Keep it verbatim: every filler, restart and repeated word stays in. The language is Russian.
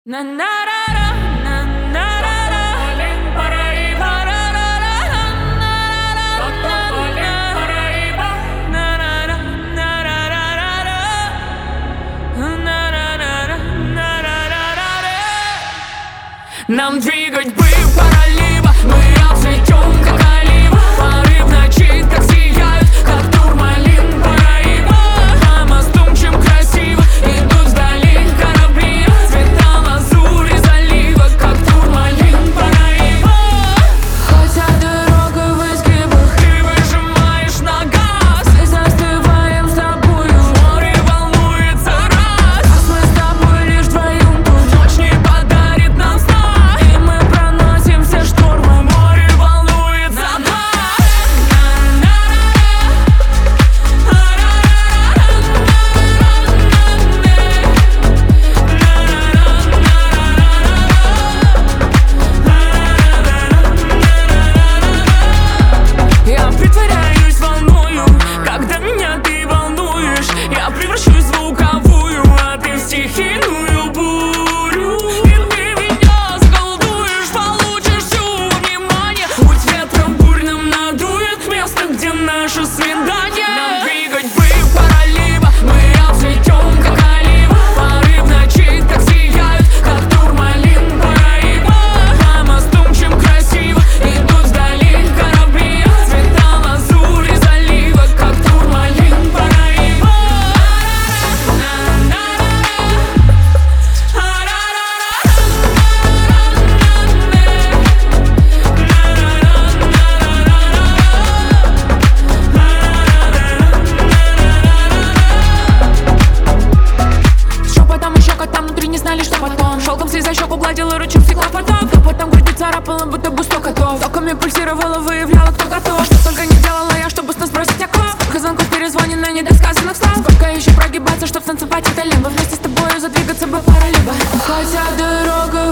Нам двигать бы пора либо мы обцветем, как олива. Пары в ночи так сияют, как турмалин Параиба. По мосту чем красиво идут вдали корабли. Цвета лазури залива, как турмалин Параиба. Хотя дорога в изгибах, ты выжимаешь на газ. мы застываем с тобою, Море волнуется раз, а мы с тобой лишь вдвоем тут. ночь не подарит нам сна. И мы проносим все штормы. Море волнуется два. Я притворяюсь волною, когда меня ты волнуешь. Я превращусь в звуковую, а ты в стихийную бурю. И ты меня заколдуешь, получишь всё внимание. Путь ветром бурным надует место, где наше свидание. Нам двигать бы пора либо мы обцветем, как олива. Пары в ночи так сияют, как турмалин Параиба. По мосту чем красиво идут вдали корабли. Цвета лазури залива, как турмалин Параиба. Шепотом и щекотом внутри не знали, что потом. Шелком слеза щеку гладила, ручем стекла поток. А потом грудь царапала, будто бы сто котов. Токами пульсировала, выявляла, кто готов. Что только не делала я, чтобы с нас бросить оков. Сколько звонков перезвонено, недосказанных слов. Сколько еще прогибаться, чтоб станцевать это либо. Вместе с тобою задвигаться бы пора либо. Хотя дорога